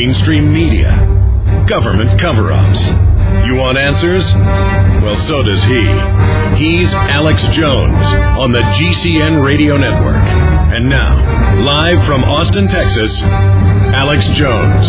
mainstream media, government cover-ups. You want answers? Well, so does he. He's Alex Jones on the GCN Radio Network. And now, live from Austin, Texas, Alex Jones.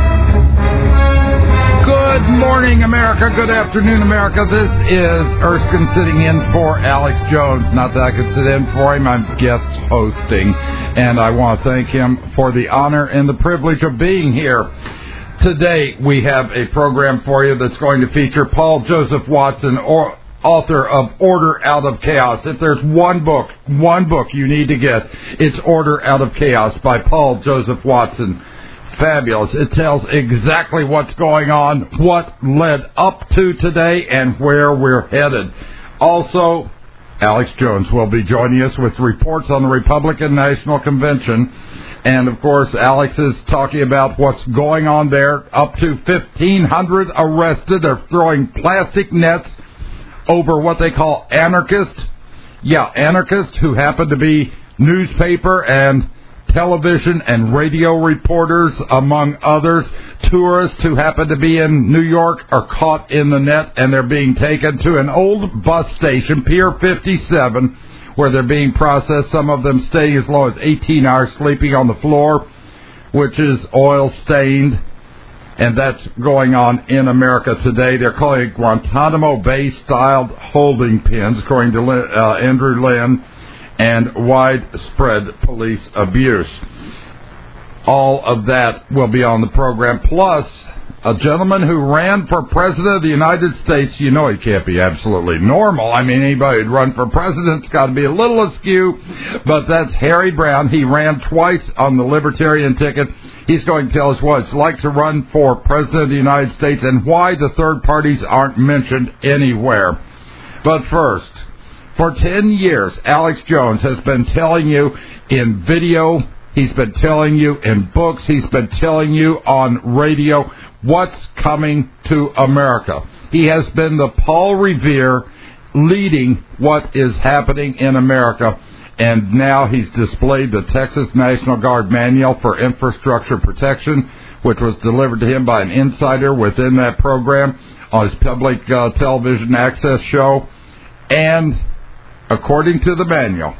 Good morning, America. Good afternoon, America. This is Erskine sitting in for Alex Jones. Not that I could sit in for him. I'm guest hosting, and I want to thank him for the honor and the privilege of being here. Today, we have a program for you that's going to feature Paul Joseph Watson, author of Order Out of Chaos. If there's one book you need to get, it's Order Out of Chaos by Paul Joseph Watson. Fabulous. It tells exactly what's going on, what led up to today, and where we're headed. Also, Alex Jones will be joining us with reports on the Republican National Convention. And, of course, Alex is talking about what's going on there. Up to 1,500 arrested. They're throwing plastic nets over what they call anarchists. Yeah, anarchists who happen to be newspaper and television and radio reporters, among others. Tourists who happen to be in New York are caught in the net, and they're being taken to an old bus station, Pier 57, where they're being processed. Some of them staying as low as 18 hours sleeping on the floor, which is oil-stained. And that's going on in America today. They're calling it Guantanamo Bay-styled holding pens, according to Andrew Lynn, and widespread police abuse. All of that will be on the program. Plus, a gentleman who ran for president of the United States. You know he can't be absolutely normal. I mean, anybody who'd run for president's got to be a little askew, but that's Harry Browne. He ran twice on the Libertarian ticket. He's going to tell us what it's like to run for president of the United States and why the third parties aren't mentioned anywhere. But first, for 10 years, Alex Jones has been telling you in video, he's been telling you in books, he's been telling you on radio what's coming to America. He has been the Paul Revere leading what is happening in America, and now he's displayed the Texas National Guard Manual for Infrastructure Protection, which was delivered to him by an insider within that program on his public television access show. And according to the manual,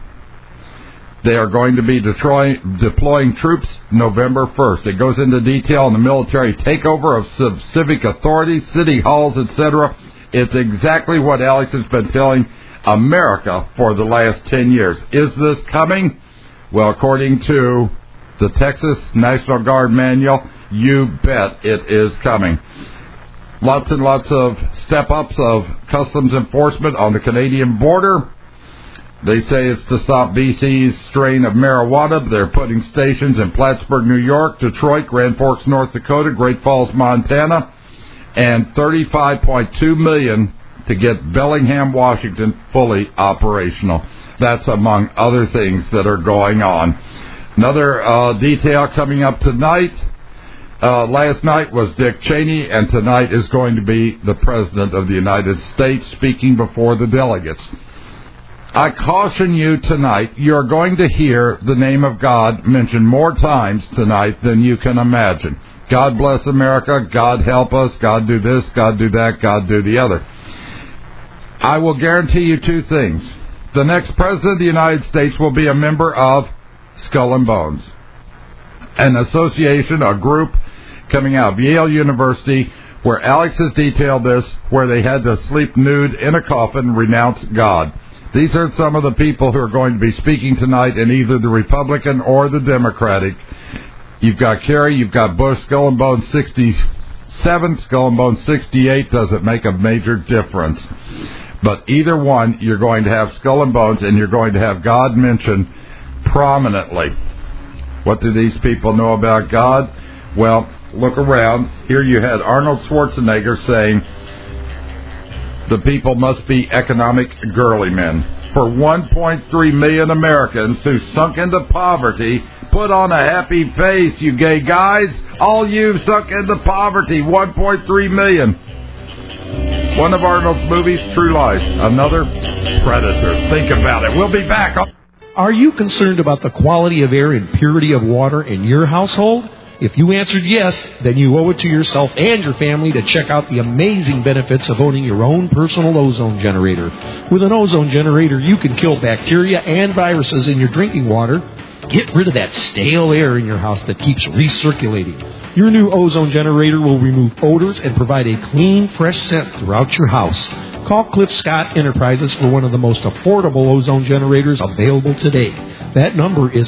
they are going to be deploying troops November 1st. It goes into detail on the military takeover of civic authorities, city halls, etc. It's exactly what Alex has been telling America for the last 10 years. Is this coming? Well, according to the Texas National Guard Manual, you bet it is coming. Lots and lots of step-ups of customs enforcement on the Canadian border. They say it's to stop BC's strain of marijuana. They're putting stations in Plattsburgh, New York, Detroit, Grand Forks, North Dakota, Great Falls, Montana, and $35.2 million to get Bellingham, Washington fully operational. That's among other things that are going on. Another detail coming up tonight. Last night was Dick Cheney, and tonight is going to be the President of the United States speaking before the delegates. I caution you tonight, you're going to hear the name of God mentioned more times tonight than you can imagine. God bless America, God help us, God do this, God do that, God do the other. I will guarantee you two things. The next President of the United States will be a member of Skull and Bones, an association, a group coming out of Yale University, where Alex has detailed this, where they had to sleep nude in a coffin, renounce God. These are some of the people who are going to be speaking tonight in either the Republican or the Democratic. You've got Kerry, you've got Bush, Skull and Bones 67, Skull and Bones 68 doesn't make a major difference. But either one, you're going to have Skull and Bones, and you're going to have God mentioned prominently. What do these people know about God? Well, look around. Here you had Arnold Schwarzenegger saying, the people must be economic girly men. For 1.3 million Americans who sunk into poverty, put on a happy face, you gay guys. All you've sunk into poverty, 1.3 million. One of Arnold's movies, True Lies. Another Predator. Think about it. We'll be back. Are you concerned about the quality of air and purity of water in your household? If you answered yes, then you owe it to yourself and your family to check out the amazing benefits of owning your own personal ozone generator. With an ozone generator, you can kill bacteria and viruses in your drinking water. Get rid of that stale air in your house that keeps recirculating. Your new ozone generator will remove odors and provide a clean, fresh scent throughout your house. Call Cliff Scott Enterprises for one of the most affordable ozone generators available today. That number is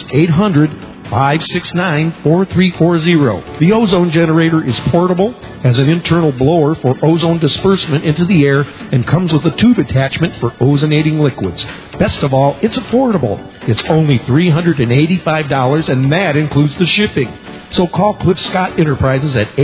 800-569-4340. The ozone generator is portable, has an internal blower for ozone disbursement into the air, and comes with a tube attachment for ozonating liquids. Best of all, it's affordable. It's only $385, and that includes the shipping. So call Cliff Scott Enterprises at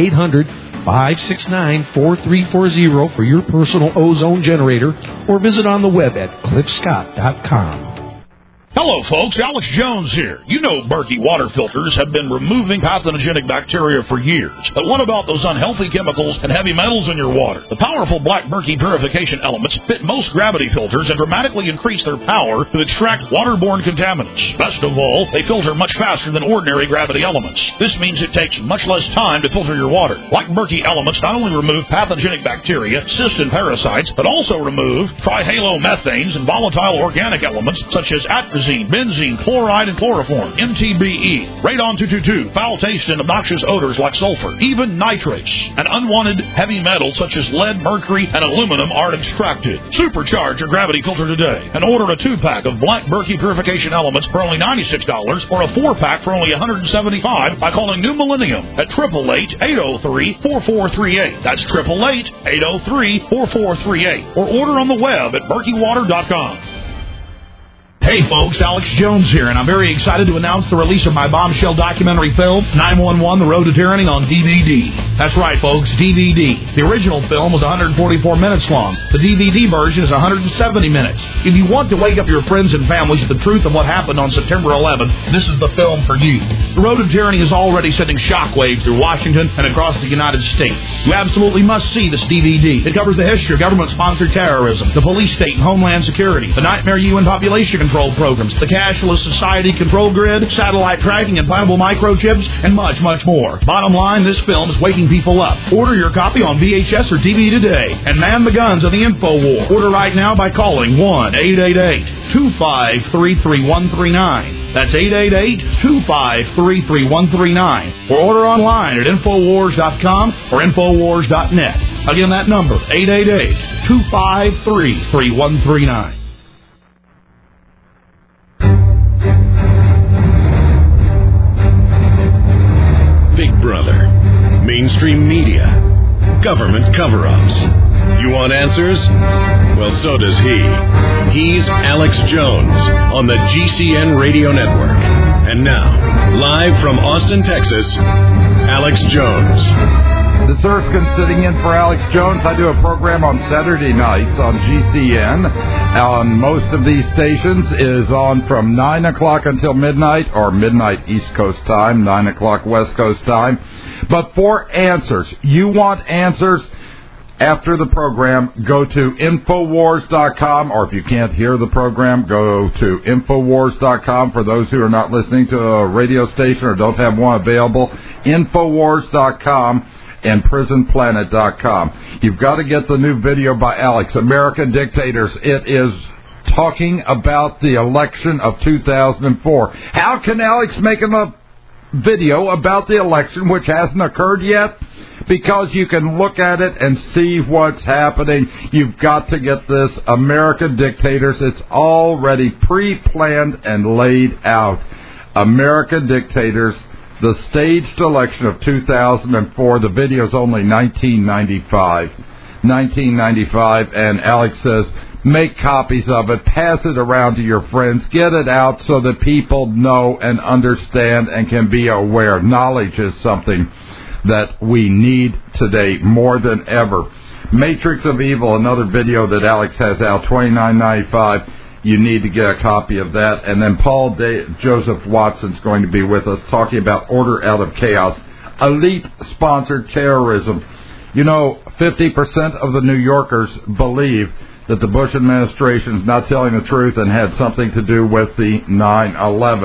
800-569-4340 for your personal ozone generator, or visit on the web at cliffscott.com. Hello, folks. Alex Jones here. You know Berkey water filters have been removing pathogenic bacteria for years. But what about those unhealthy chemicals and heavy metals in your water? The powerful Black Berkey purification elements fit most gravity filters and dramatically increase their power to extract waterborne contaminants. Best of all, they filter much faster than ordinary gravity elements. This means it takes much less time to filter your water. Black Berkey elements not only remove pathogenic bacteria, cysts, and parasites, but also remove trihalomethanes and volatile organic elements such as atrazine, benzene, chloride, and chloroform, MTBE, radon-222, foul taste and obnoxious odors like sulfur, even nitrates, and unwanted heavy metals such as lead, mercury, and aluminum are extracted. Supercharge your gravity filter today and order a 2-pack of Black Berkey purification elements for only $96 or a 4-pack for only $175 by calling New Millennium at 888-803-4438. That's 888-803-4438. Or order on the web at berkeywater.com. Hey folks, Alex Jones here, and I'm very excited to announce the release of my bombshell documentary film, 911: The Road to Tyranny, on DVD. That's right folks, DVD. The original film was 144 minutes long. The DVD version is 170 minutes. If you want to wake up your friends and families with the truth of what happened on September 11th, this is the film for you. The Road to Tyranny is already sending shockwaves through Washington and across the United States. You absolutely must see this DVD. It covers the history of government-sponsored terrorism, the police state and homeland security, the nightmare UN population control programs, the cashless society control grid, satellite tracking, implantable microchips, and much, much more. Bottom line, this film is waking people up. Order your copy on VHS or DVD today and man the guns of the info war. Order right now by calling 1-888-253-3139. That's 888-253-3139. Or order online at Infowars.com or Infowars.net. Again, that number, 888-253-3139. Big Brother, mainstream media, government cover-ups. You want answers? Well, so does he. He's Alex Jones on the GCN Radio Network. And now, live from Austin, Texas, Alex Jones. This is Erskine sitting in for Alex Jones. I do a program on Saturday nights on GCN. On most of these stations is on from 9 o'clock until midnight, or midnight East Coast time, 9 o'clock West Coast time. But for answers, you want answers after the program, go to Infowars.com, or if you can't hear the program, go to Infowars.com. For those who are not listening to a radio station or don't have one available, Infowars.com. and PrisonPlanet.com. You've got to get the new video by Alex, American Dictators. It is talking about the election of 2004. How can Alex make a video about the election which hasn't occurred yet? Because you can look at it and see what's happening. You've got to get this American Dictators. It's already pre-planned and laid out. American Dictators. The staged election of 2004, the video's only 1995, and Alex says, make copies of it, pass it around to your friends, get it out so that people know and understand and can be aware. Knowledge is something that we need today more than ever. Matrix of Evil, another video that Alex has out, $29.95. You need to get a copy of that. And then Paul Joseph Watson's going to be with us talking about Order Out of Chaos, elite-sponsored terrorism. You know, 50% of the New Yorkers believe that the Bush administration is not telling the truth and had something to do with the 9/11.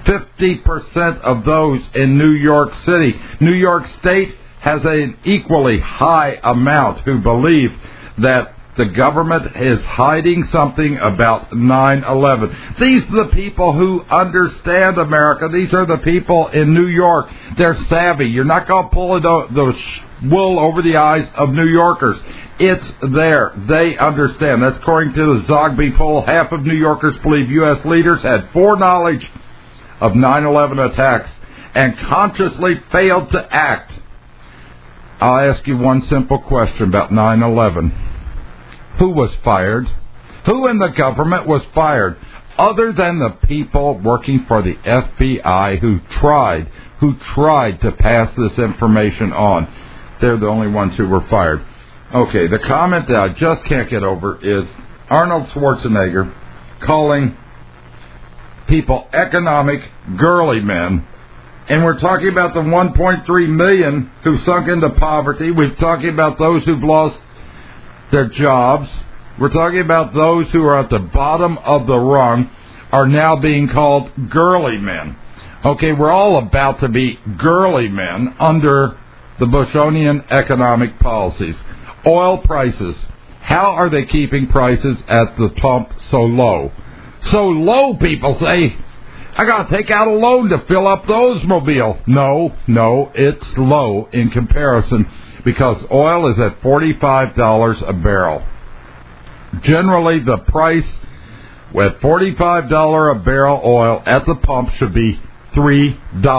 50% of those in New York City. New York State has an equally high amount who believe that the government is hiding something about 9/11. These are the people who understand America. These are the people in New York. They're savvy. You're not going to pull the wool over the eyes of New Yorkers. It's there. They understand. That's according to the Zogby poll. Half of New Yorkers believe U.S. leaders had foreknowledge of 9/11 attacks and consciously failed to act. I'll ask you one simple question about 9/11. Who was fired? Who in the government was fired? Other than the people working for the FBI who tried to pass this information on. They're the only ones who were fired. Okay, the comment that I just can't get over is Arnold Schwarzenegger calling people economic girly men. And we're talking about the 1.3 million who sunk into poverty. We're talking about those who've lost their jobs. We're talking about those who are at the bottom of the rung are now being called girly men. Okay, we're all about to be girly men under the Bushonian economic policies. Oil prices. How are they keeping prices at the pump so low? So low, people say. I got to take out a loan to fill up the Oldsmobile. No, it's low in comparison because oil is at $45 a barrel. Generally, the price with $45 a barrel oil at the pump should be $3.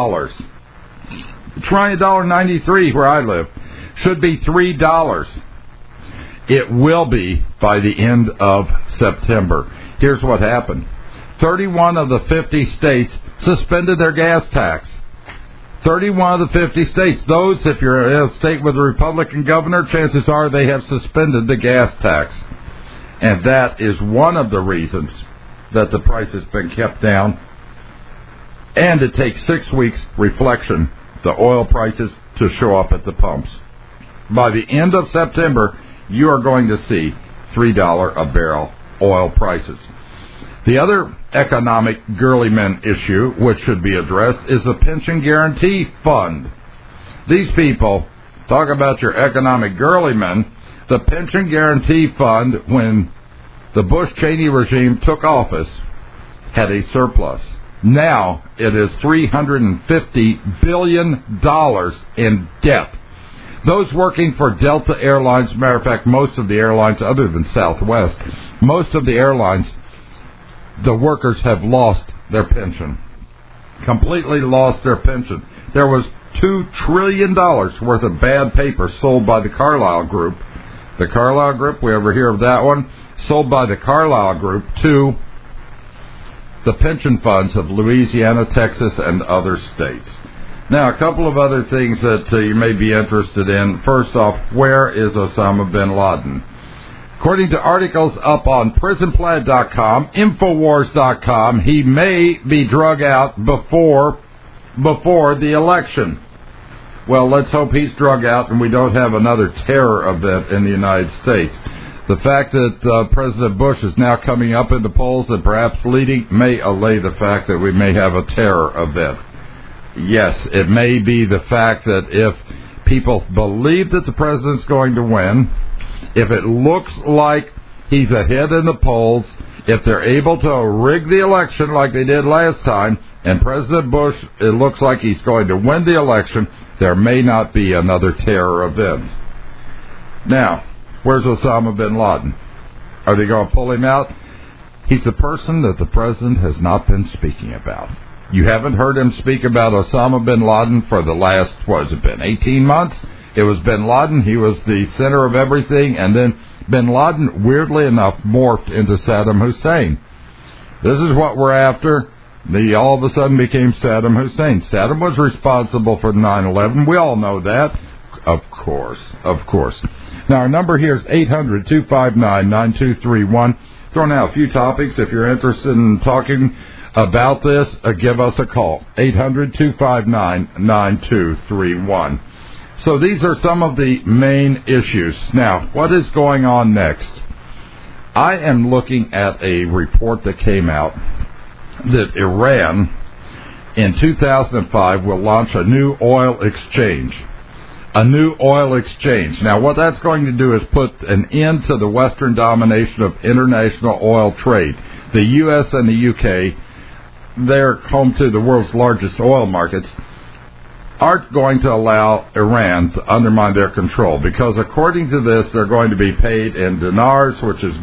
Trying $1.93 where I live should be $3. It will be by the end of September. Here's what happened. 31 of the 50 states suspended their gas tax. 31 of the 50 states. Those, if you're in a state with a Republican governor, chances are they have suspended the gas tax. And that is one of the reasons that the price has been kept down. And it takes 6 weeks reflection, the oil prices, to show up at the pumps. By the end of September, you are going to see $3 a barrel oil prices. The other economic girly men issue, which should be addressed, is the Pension Guarantee Fund. These people talk about your economic girly men. The Pension Guarantee Fund, when the Bush-Cheney regime took office, had a surplus. Now it is $350 billion in debt. Those working for Delta Airlines, matter of fact, most of the airlines other than Southwest, most of the airlines, the workers have lost their pension. Completely lost their pension. There was $2 trillion worth of bad paper sold by the Carlyle Group. The Carlyle Group, we ever hear of that one? Sold by the Carlyle Group to the pension funds of Louisiana, Texas, and other states. Now, a couple of other things that you may be interested in. First off, where is Osama bin Laden? According to articles up on prisonplanet.com, Infowars.com, he may be drug out before the election. Well, let's hope he's drug out and we don't have another terror event in the United States. The fact that President Bush is now coming up in the polls and perhaps leading may allay the fact that we may have a terror event. Yes, it may be the fact that if people believe that the president's going to win, if it looks like he's ahead in the polls, if they're able to rig the election like they did last time, and President Bush, it looks like he's going to win the election, there may not be another terror event. Now, where's Osama bin Laden? Are they going to pull him out? He's the person that the president has not been speaking about. You haven't heard him speak about Osama bin Laden for the last, what has it been, 18 months? It was bin Laden. He was the center of everything. And then bin Laden, weirdly enough, morphed into Saddam Hussein. This is what we're after. He all of a sudden became Saddam Hussein. Saddam was responsible for 9/11. We all know that. Of course. Now, our number here is 800-259-9231. Throwing out a few topics. If you're interested in talking about this, give us a call. 800-259-9231. So these are some of the main issues. Now, what is going on next? I am looking at a report that came out that Iran in 2005 will launch a new oil exchange. A new oil exchange. Now, what that's going to do is put an end to the Western domination of international oil trade. The U.S. and the U.K., they're home to the world's largest oil markets, aren't going to allow Iran to undermine their control, because according to this, they're going to be paid in dinars, which is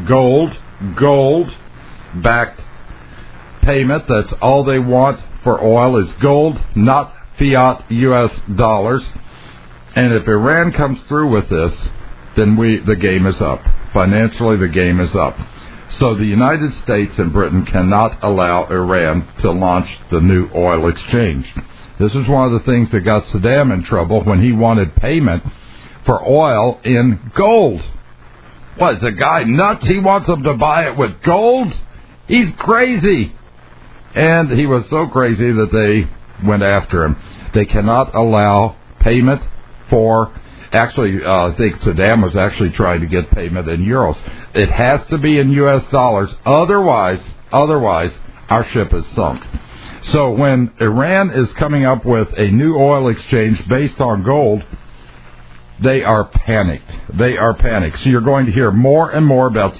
gold-backed payment. That's all they want for oil is gold, not fiat U.S. dollars. And if Iran comes through with this, then the game is up. Financially, the game is up. So the United States and Britain cannot allow Iran to launch the new oil exchange. This is one of the things that got Saddam in trouble when he wanted payment for oil in gold. What, is the guy nuts? He wants them to buy it with gold? He's crazy. And he was so crazy that they went after him. They cannot allow payment for... Actually, I think Saddam was actually trying to get payment in euros. It has to be in U.S. dollars. Otherwise, our ship is sunk. So when Iran is coming up with a new oil exchange based on gold, they are panicked. So you're going to hear more and more about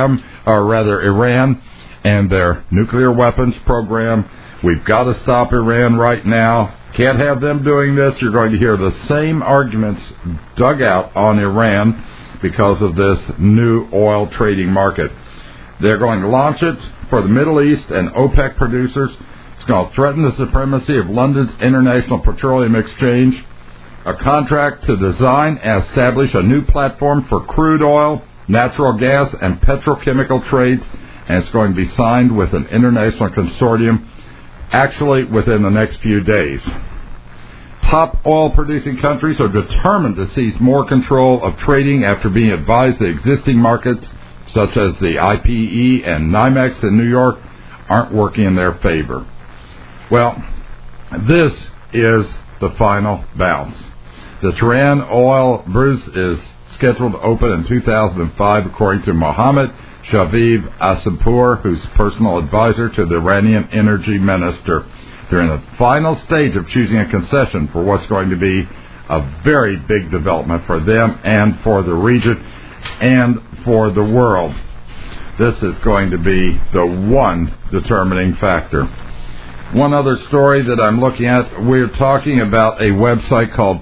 Iran and their nuclear weapons program. We've got to stop Iran right now. Can't have them doing this. You're going to hear the same arguments dug out on Iran because of this new oil trading market. They're going to launch it for the Middle East and OPEC producers. It's going to threaten the supremacy of London's International Petroleum Exchange. A contract to design and establish a new platform for crude oil, natural gas, and petrochemical trades. And it's going to be signed with an international consortium actually within the next few days. Top oil-producing countries are determined to seize more control of trading after being advised the existing markets, such as the IPE and NYMEX in New York, aren't working in their favor. Well, this is the final bounce. The Tehran oil bruise is scheduled to open in 2005, according to Mohammad Shaviv Asapour, who's personal advisor to the Iranian energy minister. They're in the final stage of choosing a concession for what's going to be a very big development for them and for the region and for the world. This is going to be the one determining factor. One other story that I'm looking at, we're talking about a website called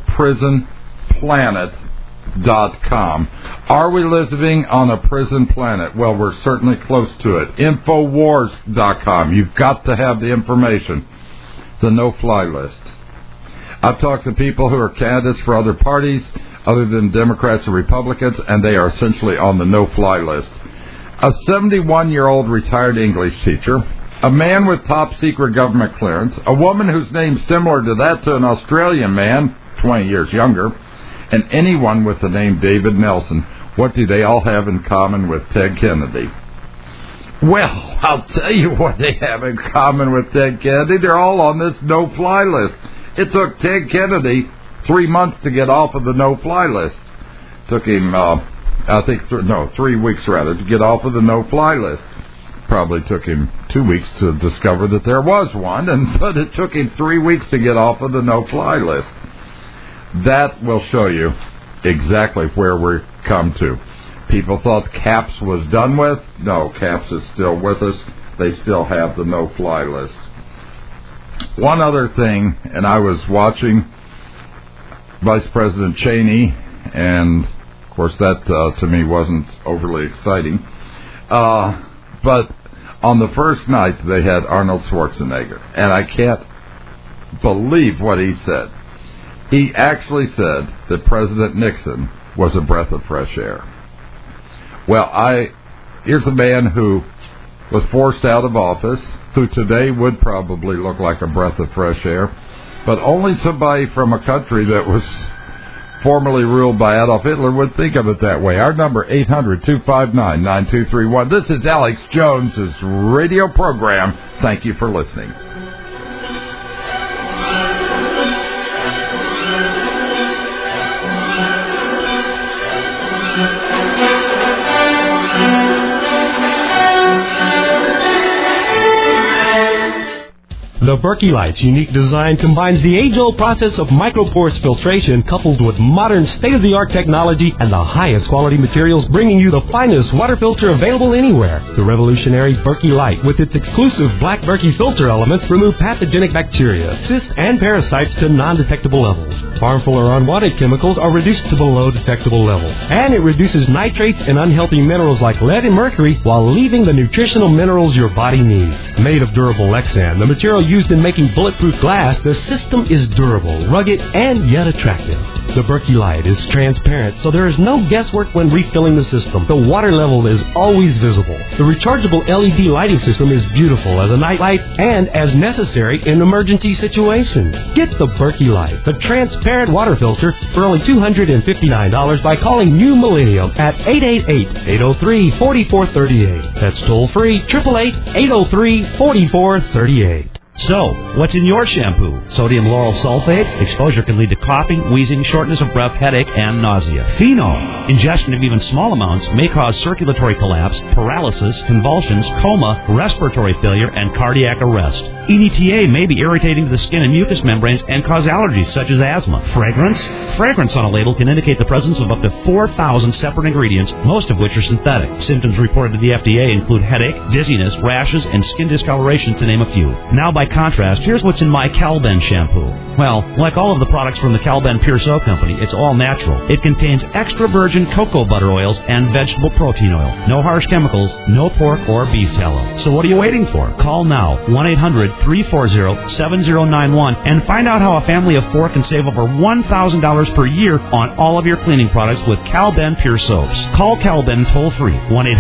PrisonPlanet.com. Are we living on a prison planet? Well, we're certainly close to it. Infowars.com. You've got to have the information. The no-fly list. I've talked to people who are candidates for other parties other than Democrats or Republicans, and they are essentially on the no-fly list. A 71-year-old retired English teacher, a man with top-secret government clearance, a woman whose name's similar to that to an Australian man, 20 years younger, and anyone with the name David Nelson. What do they all have in common with Ted Kennedy? Well, I'll tell you what they have in common with Ted Kennedy. They're all on this no-fly list. It took Ted Kennedy 3 months to get off of the no-fly list. Took him, 3 weeks rather, to get off of the no-fly list. Probably took him 2 weeks to discover that there was one, but it took him 3 weeks to get off of the no-fly list. That will show you exactly where we've come to. People thought CAPS was done with. No, CAPS is still with us. They still have the no-fly list. One other thing, and I was watching Vice President Cheney, and of course that to me wasn't overly exciting. But on the first night they had Arnold Schwarzenegger, and I can't believe what he said. He actually said that President Nixon was a breath of fresh air. Well, here's a man who was forced out of office, who today would probably look like a breath of fresh air, but only somebody from a country that was formerly ruled by Adolf Hitler would think of it that way. Our number, 800-259-9231. This is Alex Jones's radio program. Thank you for listening. The Berkey Light's unique design combines the age-old process of micropore filtration coupled with modern state-of-the-art technology and the highest quality materials, bringing you the finest water filter available anywhere. The revolutionary Berkey Light, with its exclusive black Berkey filter elements, remove pathogenic bacteria, cysts, and parasites to non-detectable levels. Harmful or unwanted chemicals are reduced to below detectable levels. And it reduces nitrates and unhealthy minerals like lead and mercury while leaving the nutritional minerals your body needs. Made of durable Lexan, the material used in making bulletproof glass, the system is durable, rugged, and yet attractive. The Berkey Light is transparent, so there is no guesswork when refilling the system. The water level is always visible. The rechargeable LED lighting system is beautiful as a night light and as necessary in emergency situations. Get the Berkey Light, the transparent water filter, for only $259 by calling New Millennium at 888-803-4438. That's toll-free, 888-803-4438. So, what's in your shampoo? Sodium lauryl sulfate? Exposure can lead to coughing, wheezing, shortness of breath, headache, and nausea. Phenol? Ingestion of even small amounts may cause circulatory collapse, paralysis, convulsions, coma, respiratory failure, and cardiac arrest. EDTA may be irritating to the skin and mucous membranes and cause allergies such as asthma. Fragrance? Fragrance on a label can indicate the presence of up to 4,000 separate ingredients, most of which are synthetic. Symptoms reported to the FDA include headache, dizziness, rashes, and skin discoloration, to name a few. Now, by contrast, here's what's in my Calben shampoo. Well, like all of the products from the Calben Pure Soap Company, it's all natural. It contains extra virgin cocoa butter oils and vegetable protein oil. No harsh chemicals, no pork or beef tallow. So what are you waiting for? Call now, 1-800-340-7091, and find out how a family of 4 can save over $1,000 per year on all of your cleaning products with Calben Pure Soaps. Call Calben toll-free,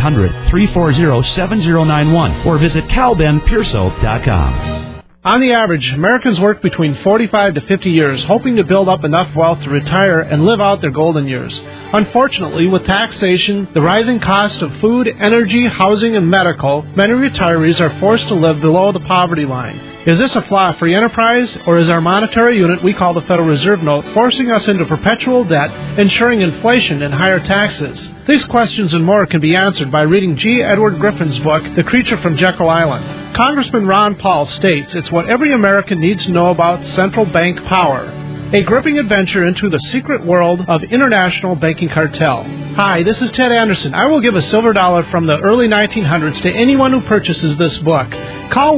1-800-340-7091, or visit CalbenPureSoap.com. On the average, Americans work between 45 to 50 years, hoping to build up enough wealth to retire and live out their golden years. Unfortunately, with taxation, the rising cost of food, energy, housing, and medical, many retirees are forced to live below the poverty line. Is this a flaw of free enterprise, or is our monetary unit we call the Federal Reserve Note forcing us into perpetual debt, ensuring inflation and higher taxes? These questions and more can be answered by reading G. Edward Griffin's book, The Creature from Jekyll Island. Congressman Ron Paul states it's what every American needs to know about central bank power. A gripping adventure into the secret world of international banking cartel. Hi, this is Ted Anderson. I will give a silver dollar from the early 1900s to anyone who purchases this book. Call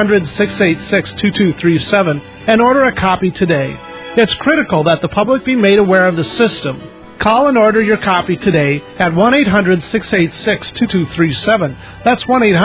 1-800-686-2237 and order a copy today. It's critical that the public be made aware of the system. Call and order your copy today at 1-800-686-2237. That's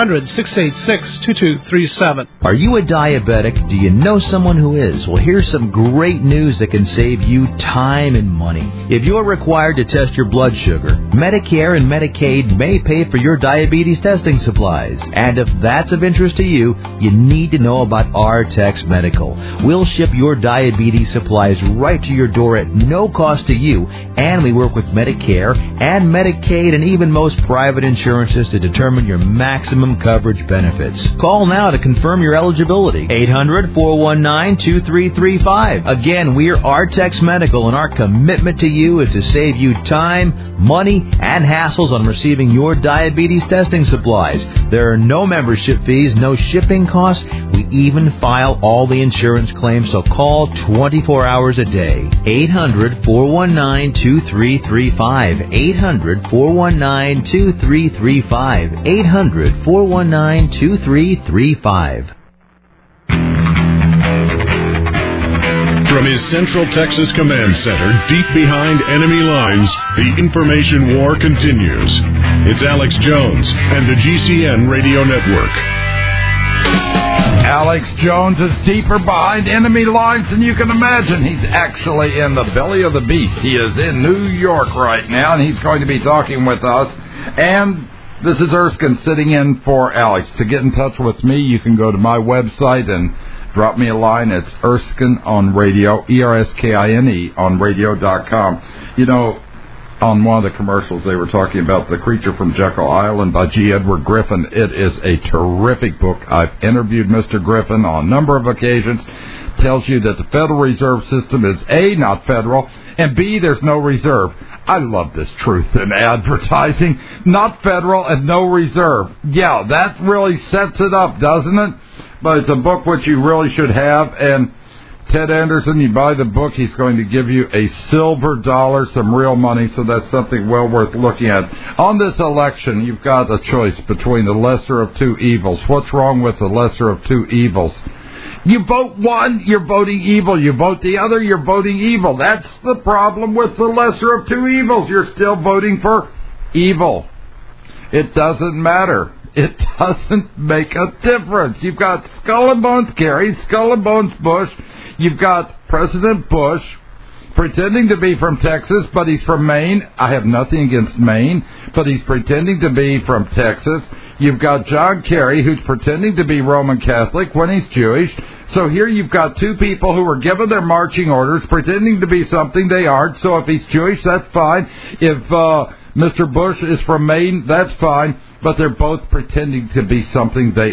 1-800-686-2237. Are you a diabetic? Do you know someone who is? Well, here's some great news that can save you time and money. If you're required to test your blood sugar, Medicare and Medicaid may pay for your diabetes testing supplies. And if that's of interest to you, you need to know about Artex Medical. We'll ship your diabetes supplies right to your door at no cost to you, and we work with Medicare and Medicaid and even most private insurances to determine your maximum coverage benefits. Call now to confirm your eligibility. 800-419-2335. Again, we're Artex Medical, and our commitment to you is to save you time, money, and hassles on receiving your diabetes testing supplies. There are no membership fees, no shipping costs. We even file all the insurance claims, so call 24 hours a day. 800-419-2335. 800-419-2335. 800-419-2335. From his Central Texas Command Center, deep behind enemy lines, the information war continues. It's Alex Jones and the GCN Radio Network. Alex Jones is deeper behind enemy lines than you can imagine. He's actually in the belly of the beast. He is in New York right now, and he's going to be talking with us. And this is Erskine sitting in for Alex. To get in touch with me, you can go to my website and drop me a line. It's Erskine on radio, ERSKINE on radio.com. You know, on one of the commercials, they were talking about The Creature from Jekyll Island by G. Edward Griffin. It is a terrific book. I've interviewed Mr. Griffin on a number of occasions. Tells you that the Federal Reserve System is A, not federal, and B, there's no reserve. I love this truth in advertising. Not federal and no reserve. Yeah, that really sets it up, doesn't it? but it's a book which you really should have. And Ted Anderson, you buy the book, he's going to give you a silver dollar, some real money, so that's something well worth looking at. On this election, you've got a choice between the lesser of two evils. What's wrong with the lesser of two evils? You vote one, you're voting evil. You vote the other, you're voting evil. That's the problem with the lesser of two evils. You're still voting for evil. It doesn't matter. It doesn't make a difference. You've got Skull and Bones Kerry, Skull and Bones Bush. You've got President Bush pretending to be from Texas, but he's from Maine. I have nothing against Maine, but he's pretending to be from Texas. You've got John Kerry, who's pretending to be Roman Catholic when he's Jewish. So here you've got two people who were given their marching orders, pretending to be something they aren't. So if he's Jewish, that's fine. If Mr. Bush is from Maine, that's fine. But they're both pretending to be something they...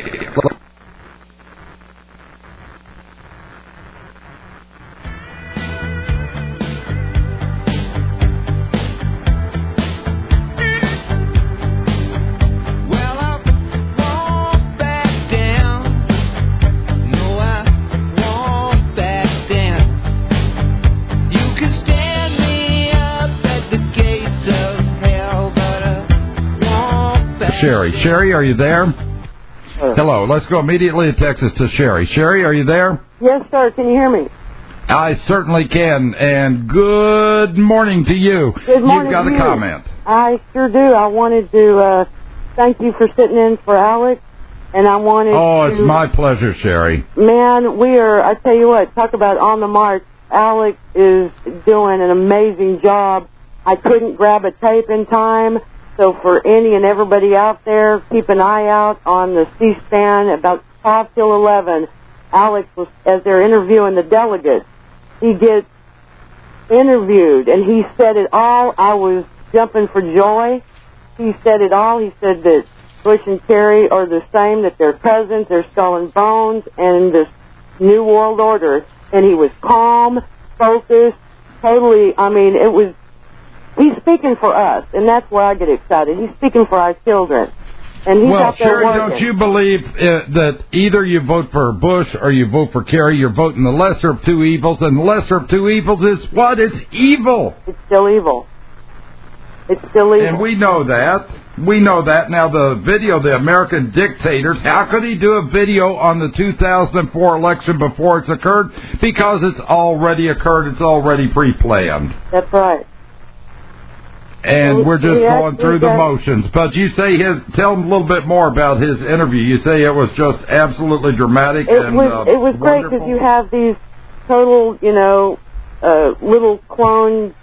Sherry, are you there? Hello. Let's go immediately to Texas to Sherry. Sherry, are you there? Yes, sir. Can you hear me? I certainly can. And good morning to you. Good morning. You've got a comment. I sure do. I wanted to thank you for sitting in for Alex. And I wanted it's my pleasure, Sherry. Man, I tell you what, talk about on the march. Alex is doing an amazing job. I couldn't grab a tape in time. So for any and everybody out there, keep an eye out on the C-SPAN about 5 till 11. Alex was, as they're interviewing the delegates, he gets interviewed, and he said it all. I was jumping for joy. He said it all. He said that Bush and Kerry are the same, that they're cousins, they're skull and bones, and this new world order. And he was calm, focused, totally, it was... He's speaking for us, and that's why I get excited. He's speaking for our children. And he's out there Sherry, working. don't you believe that either you vote for Bush or you vote for Kerry, you're voting the lesser of two evils, and the lesser of two evils is what? It's evil. It's still evil. It's still evil. And we know that. We know that. Now, the video, The American Dictators, how could he do a video on the 2004 election before it's occurred? Because it's already occurred. It's already pre-planned. That's right. And we're just going through the motions. But you say tell him a little bit more about his interview. You say it was just absolutely dramatic. It was great because you have these total, little clone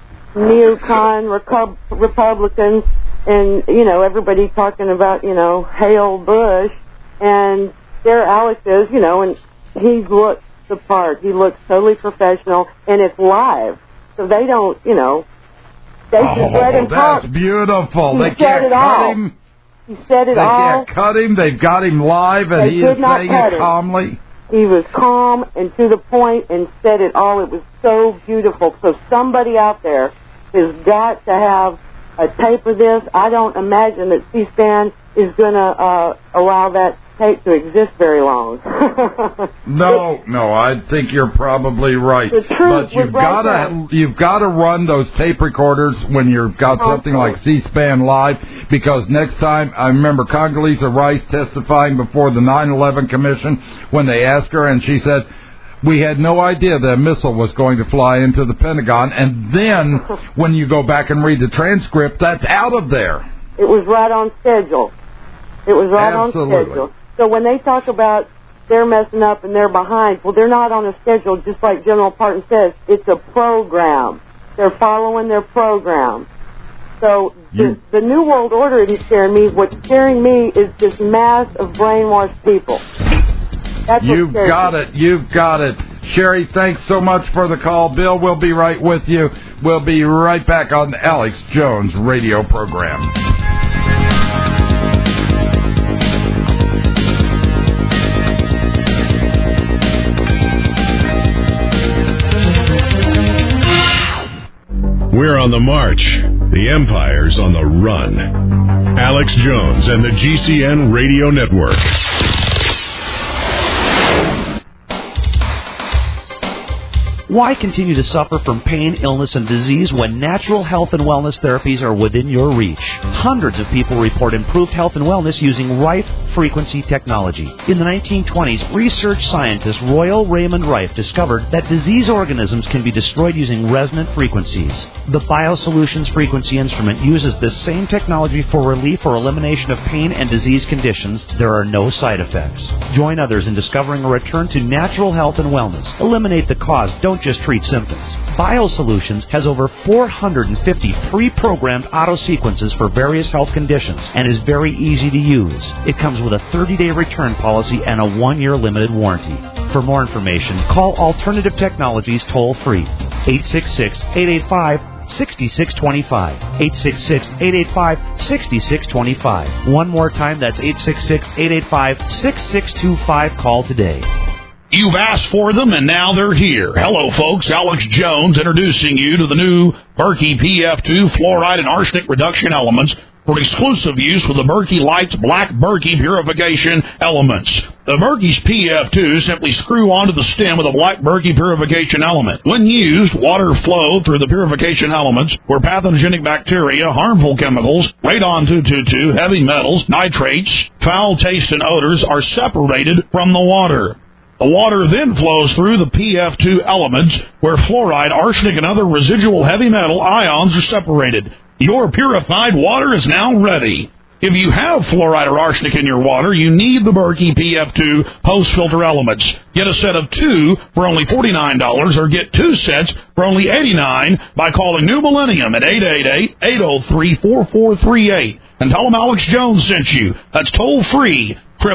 neocon Republicans and, everybody talking about, hail Bush. And there Alex is, and he looks the part. He looks totally professional. And it's live. So they don't, They just let him talk. That's beautiful. He they can't cut him. He said it all. They can't cut him. They've got him live, and he is saying it calmly. He was calm and to the point and said it all. It was so beautiful. So somebody out there has got to have a tape of this. I don't imagine that C-SPAN is going to allow that tape to exist very long. No, I think you're probably right. But you've got to run those tape recorders when you've got something like C-SPAN Live, because next time, I remember Condoleezza Rice testifying before the 9/11 Commission when they asked her, and she said, we had no idea that a missile was going to fly into the Pentagon. And then when you go back and read the transcript, that's out of there. It was right on schedule. It was right on schedule. So when they talk about they're messing up and they're behind, well, they're not on a schedule, just like General Parton says. It's a program. They're following their program. So the New World Order isn't scaring me. What's scaring me is this mass of brainwashed people. That's You've got it. Sherry, thanks so much for the call. Bill, we'll be right with you. We'll be right back on the Alex Jones radio program. We're on the march. The Empire's on the run. Alex Jones and the GCN Radio Network. Why continue to suffer from pain, illness, and disease when natural health and wellness therapies are within your reach? Hundreds of people report improved health and wellness using Rife frequency technology. In the 1920s, research scientist Royal Raymond Rife discovered that disease organisms can be destroyed using resonant frequencies. The BioSolutions frequency instrument uses this same technology for relief or elimination of pain and disease conditions. There are no side effects. Join others in discovering a return to natural health and wellness. Eliminate the cause, don't just treat symptoms. BioSolutions has over 450 pre-programmed auto sequences for various health conditions and is very easy to use. It comes with a 30-day return policy and a 1-year limited warranty. For more information, call Alternative Technologies toll-free, 866-885-6625, 866-885-6625. One more time, that's 866-885-6625. Call today. You've asked for them, and now they're here. Hello, folks. Alex Jones introducing you to the new Berkey PF2 fluoride and arsenic reduction elements for exclusive use with the Berkey Lights Black Berkey purification elements. The Berkey's PF2 simply screw onto the stem with a Black Berkey purification element. When used, water flow through the purification elements where pathogenic bacteria, harmful chemicals, radon-222, heavy metals, nitrates, foul taste, and odors are separated from the water. The water then flows through the PF2 elements where fluoride, arsenic, and other residual heavy metal ions are separated. Your purified water is now ready. If you have fluoride or arsenic in your water, you need the Berkey PF2 post-filter elements. Get a set of 2 for only $49 or get 2 sets for only $89 by calling New Millennium at 888-803-4438. And tell them Alex Jones sent you. That's toll-free.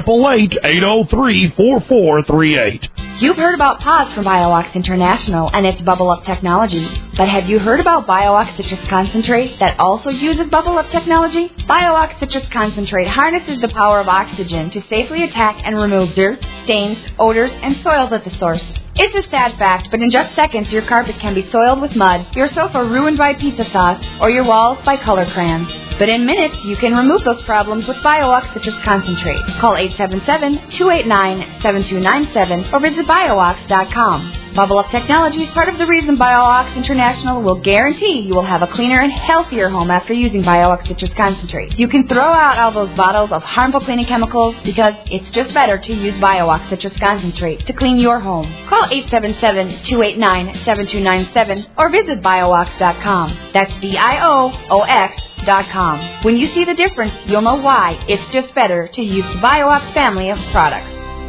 888-803-4438. You've heard about PAWS from BioOx International and its Bubble Up technology. But have you heard about BioOx Citrus Concentrate that also uses Bubble Up technology? BioOx Citrus Concentrate harnesses the power of oxygen to safely attack and remove dirt, stains, odors, and soils at the source. It's a sad fact, but in just seconds your carpet can be soiled with mud, your sofa ruined by pizza sauce, or your walls by color crayons. But in minutes, you can remove those problems with BioOx Citrus Concentrate. Call 877-289-7297 or visit BioOx.com. Bubble Up Technology is part of the reason BioOx International will guarantee you will have a cleaner and healthier home after using BioOx Citrus Concentrate. You can throw out all those bottles of harmful cleaning chemicals because it's just better to use BioOx Citrus Concentrate to clean your home. Call 877-289-7297 or visit BioOx.com. That's BIOOX.com. When you see the difference, you'll know why it's just better to use the BioOx family of products.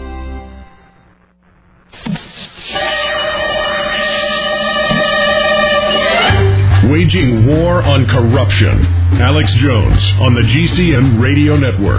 Waging war on corruption. Alex Jones on the GCN Radio Network.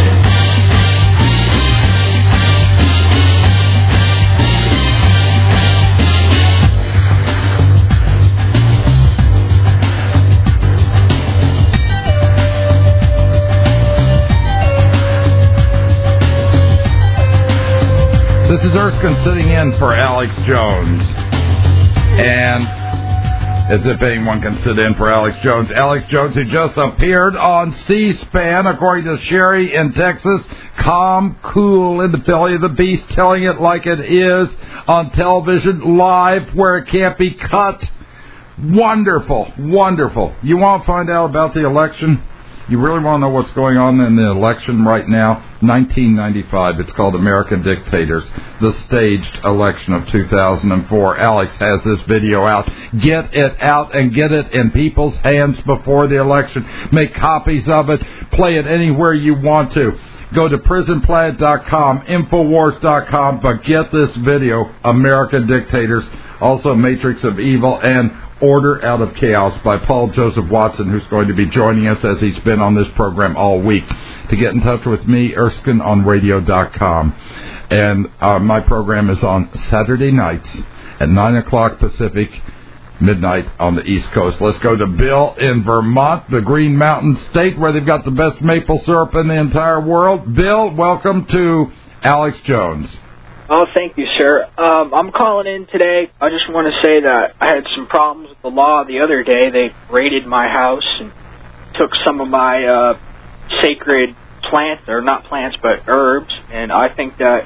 This is Erskine sitting in for Alex Jones. And as if anyone can sit in for Alex Jones. Alex Jones, who just appeared on C-SPAN, according to Sherry in Texas. Calm, cool, in the belly of the beast, telling it like it is on television, live, where it can't be cut. Wonderful, wonderful. You want to find out about the election? You really want to know what's going on in the election right now? 1995. It's called American Dictators, the staged election of 2004. Alex has this video out. Get it out and get it in people's hands before the election. Make copies of it. Play it anywhere you want to. Go to prisonplanet.com, Infowars.com, but get this video, American Dictators, also Matrix of Evil, and Order Out of Chaos by Paul Joseph Watson, who's going to be joining us as he's been on this program all week. To get in touch with me, ErskineOnRadio.com. And my program is on Saturday nights at 9 o'clock Pacific, midnight on the East Coast. Let's go to Bill in Vermont, the Green Mountain State, where they've got the best maple syrup in the entire world. Bill, welcome to Alex Jones. Oh, thank you, sir. I'm calling in today. I just want to say that I had some problems with the law the other day. They raided my house and took some of my sacred plants, or not plants, but herbs, and I think that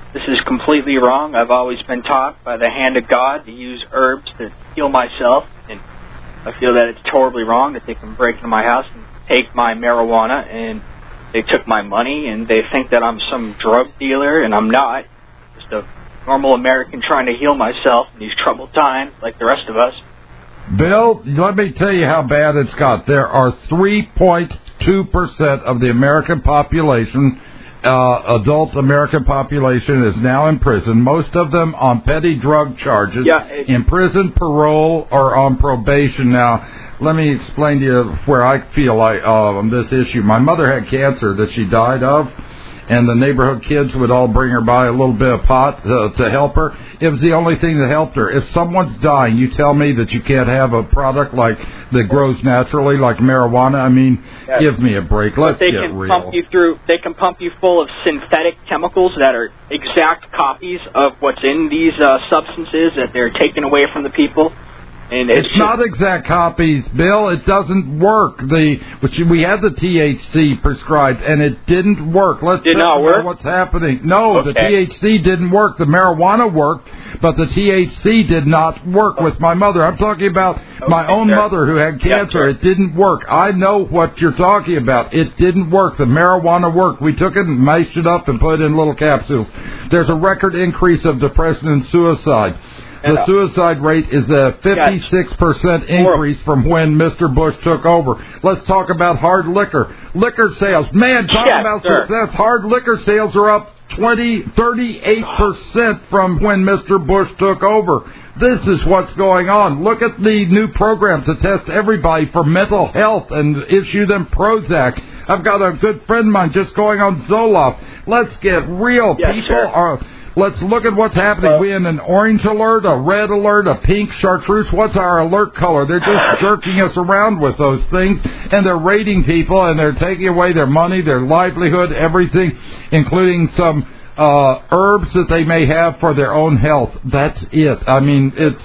this is completely wrong. I've always been taught by the hand of God to use herbs to heal myself, and I feel that it's horribly wrong that they can break into my house and take my marijuana, and they took my money, and they think that I'm some drug dealer, and I'm not. Just a normal American trying to heal myself in these troubled times like the rest of us. Bill, let me tell you how bad it's got. There are 3.2% of the American population, adult American population, is now in prison, most of them on petty drug charges, in prison, parole, or on probation. Now, let me explain to you where I feel like on this issue. My mother had cancer that she died of, and the neighborhood kids would all bring her by a little bit of pot to help her. It was the only thing that helped her. If someone's dying, you tell me that you can't have a product like that grows naturally, like marijuana. I mean, give me a break. Let's get real. They can pump you full of synthetic chemicals that are exact copies of what's in these substances that they're taking away from the people. And it's not exact copies, Bill. It doesn't work. We had the THC prescribed, and it didn't work. Let's talk about what's happening. No, the THC didn't work. The marijuana worked, but the THC did not work with my mother. I'm talking about my own mother who had cancer. It didn't work. I know what you're talking about. It didn't work. The marijuana worked. We took it and mashed it up and put it in little capsules. There's a record increase of depression and suicide. The suicide rate is a 56% increase from when Mr. Bush took over. Let's talk about hard liquor. Liquor sales. Man, talk about success. Hard liquor sales are up 38% from when Mr. Bush took over. This is what's going on. Look at the new program to test everybody for mental health and issue them Prozac. I've got a good friend of mine just going on Zoloft. Let's get real. Let's look at what's happening. We have an orange alert, a red alert, a pink chartreuse. What's our alert color? They're just jerking us around with those things, and they're raiding people, and they're taking away their money, their livelihood, everything, including some herbs that they may have for their own health. That's it. I mean, it's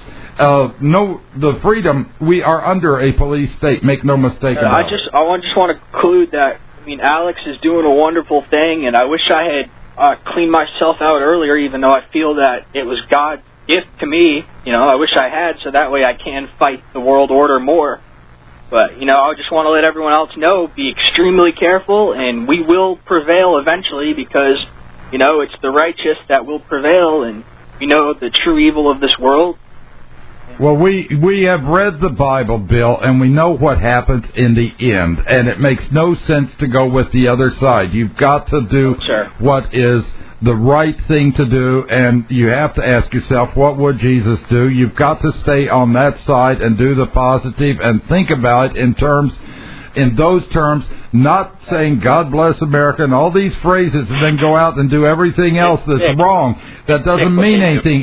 the freedom. We are under a police state. Make no mistake about it. I just want to conclude that, Alex is doing a wonderful thing, and I wish I had clean myself out earlier, even though I feel that it was God's gift to me. I wish I had, so that way I can fight the world order more. But, I just want to let everyone else know, be extremely careful, and we will prevail eventually because, it's the righteous that will prevail, and we know the true evil of this world. Well, we have read the Bible, Bill, and we know what happens in the end, and it makes no sense to go with the other side. You've got to do what is the right thing to do, and you have to ask yourself, what would Jesus do? You've got to stay on that side and do the positive and think about it in those terms, not saying God bless America and all these phrases and then go out and do everything else that's wrong. That doesn't mean anything.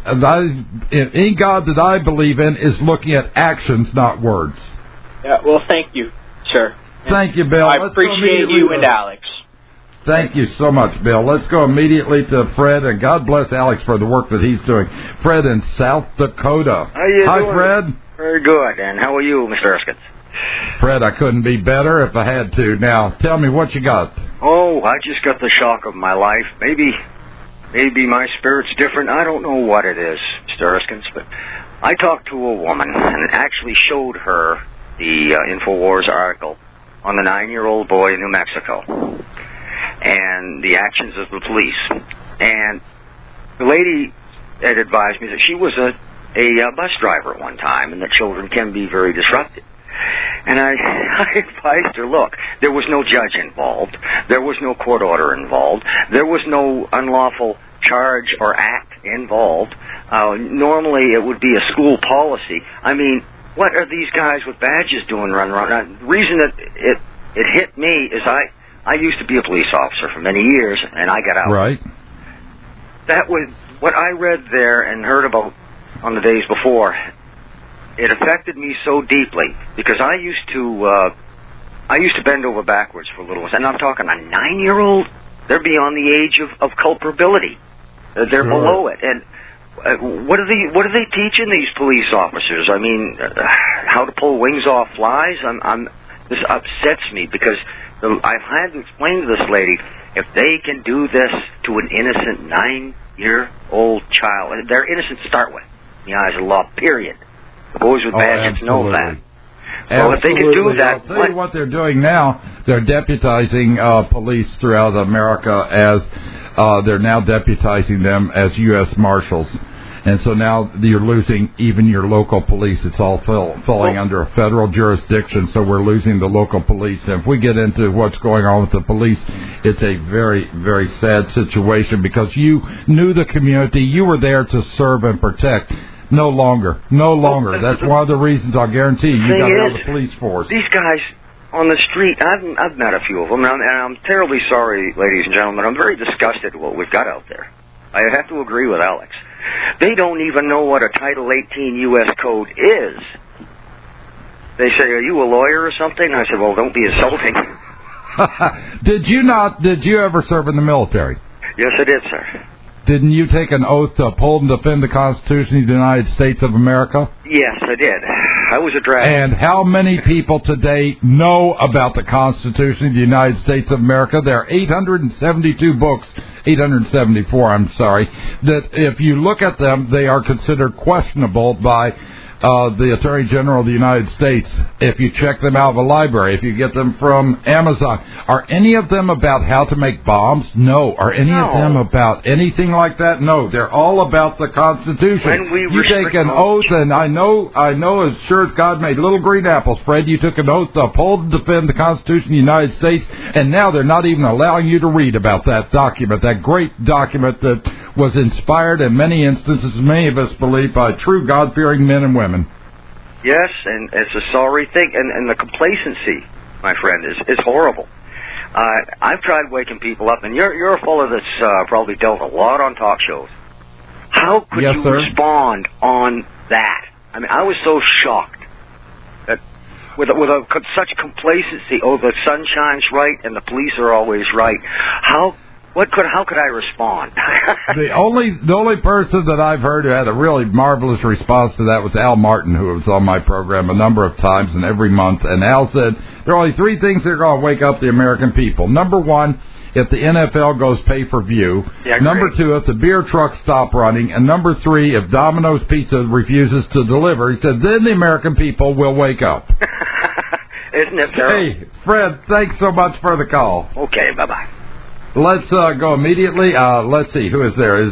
Any God that I believe in is looking at actions, not words. Yeah, well, thank you, sir. Thank you, Bill. I appreciate you and Alex. Thank you so much, Bill. Let's go immediately to Fred, and God bless Alex for the work that he's doing. Fred in South Dakota. How you doing? Hi, Fred. Very good. And how are you, Mr. Erskine? Fred, I couldn't be better if I had to. Now, tell me what you got. Oh, I just got the shock of my life. Maybe my spirit's different. I don't know what it is, Mr. Erskine, but I talked to a woman and actually showed her the InfoWars article on the 9-year-old boy in New Mexico and the actions of the police. And the lady had advised me that she was a bus driver at one time and that children can be very disruptive. And I advised her, look, there was no judge involved. There was no court order involved. There was no unlawful charge or act involved. Normally it would be a school policy. I mean, what are these guys with badges doing running around? Now, the reason that it hit me is I used to be a police officer for many years, and I got out. Right. That was what I read there and heard about on the days before. It affected me so deeply because I used to bend over backwards for a little while, and I'm talking a 9-year-old. They're beyond the age of culpability. They're below it, and what are they teaching these police officers? I mean, how to pull wings off flies? This upsets me because I've had to explain to this lady, If they can do this to an innocent 9-year-old child, they're innocent to start with, in the eyes of the law, period. The boys with badges know that. So if they can do that... I'll tell you what they're doing now. They're deputizing police throughout America as... they're now deputizing them as U.S. Marshals. And so now you're losing even your local police. It's all falling under a federal jurisdiction, so we're losing the local police. And if we get into what's going on with the police, it's a very, very sad situation because you knew the community. You were there to serve and protect. No longer. That's one of the reasons I'll guarantee you got out of the police force. These guys on the street, I've met a few of them, and I'm terribly sorry, ladies and gentlemen. I'm very disgusted with what we've got out there. I have to agree with Alex. They don't even know what a Title 18 U.S. Code is. They say, "Are you a lawyer or something?" I said, "Well, don't be insulting." Did you ever serve in the military? Yes, I did, sir. Didn't you take an oath to uphold and defend the Constitution of the United States of America? Yes, I did. I was a draft. And how many people today know about the Constitution of the United States of America? There are 872 books, 874, I'm sorry, that if you look at them, they are considered questionable by the Attorney General of the United States. If you check them out of a library, if you get them from Amazon, are any of them about how to make bombs? No. Are any of them about anything like that? No. They're all about the Constitution. You take an oath, and I know as sure as God made little green apples, Fred, you took an oath to uphold and defend the Constitution of the United States, and now they're not even allowing you to read about that document, that great document that was inspired in many instances, many of us believe, by true God-fearing men and women. Yes, and it's a sorry thing, and the complacency, my friend, is horrible. I've tried waking people up, and you're a fellow that's probably dealt a lot on talk shows. How could you respond on that? I mean, I was so shocked that with such complacency. Oh, the sun shines right, and the police are always right. How could I respond? The only person that I've heard who had a really marvelous response to that was Al Martin, who was on my program a number of times and every month. And Al said there are only three things that are going to wake up the American people. Number one, if the NFL goes pay-per-view. Yeah, number two, if the beer trucks stop running. And number three, if Domino's Pizza refuses to deliver. He said, then the American people will wake up. Isn't it terrible? Hey, Fred, thanks so much for the call. Okay, bye-bye. Let's go immediately. Let's see, who is there?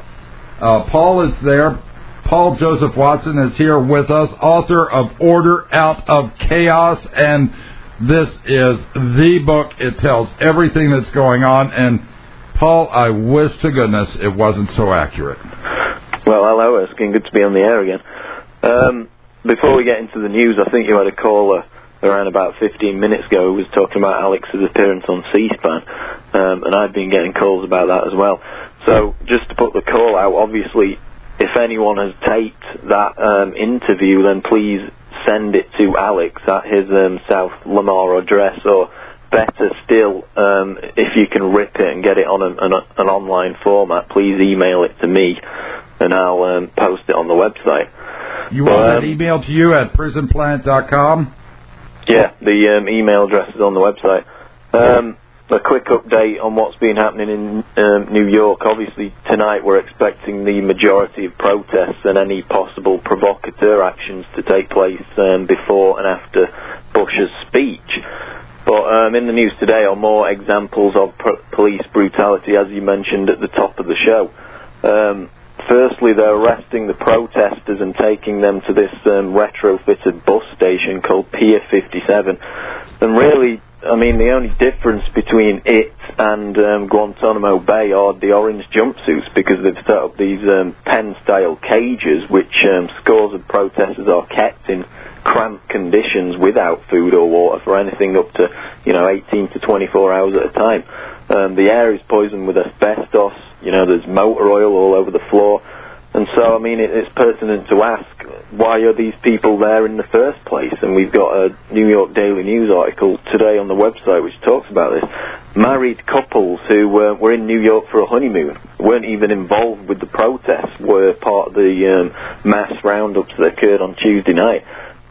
Paul is there. Paul Joseph Watson is here with us, author of Order Out of Chaos, and this is the book. It tells everything that's going on, and Paul, I wish to goodness it wasn't so accurate. Well, hello, Erskine. Good to be on the air again. Before we get into the news, I think you had a caller around about 15 minutes ago who was talking about Alex's appearance on C-SPAN, and I've been getting calls about that as well. So just to put the call out, obviously, if anyone has taped that interview, then please send it to Alex at his South Lamar address, or better still, if you can rip it and get it on an online format, please email it to me, and I'll post it on the website. You want that email to you at prisonplanet.com? Yeah, the email address is on the website. A quick update on what's been happening in New York. Obviously, tonight we're expecting the majority of protests and any possible provocateur actions to take place before and after Bush's speech. But in the news today are more examples of police brutality, as you mentioned at the top of the show. Firstly, they're arresting the protesters and taking them to this retrofitted bus station called Pier 57. And really, I mean, the only difference between it and Guantanamo Bay are the orange jumpsuits, because they've set up these pen-style cages which scores of protesters are kept in cramped conditions without food or water for anything up to 18 to 24 hours at a time. The air is poisoned with asbestos. There's motor oil all over the floor. And so, I mean, it's pertinent to ask, why are these people there in the first place? And we've got a New York Daily News article today on the website which talks about this. Married couples who were in New York for a honeymoon, weren't even involved with the protests, were part of the mass roundups that occurred on Tuesday night.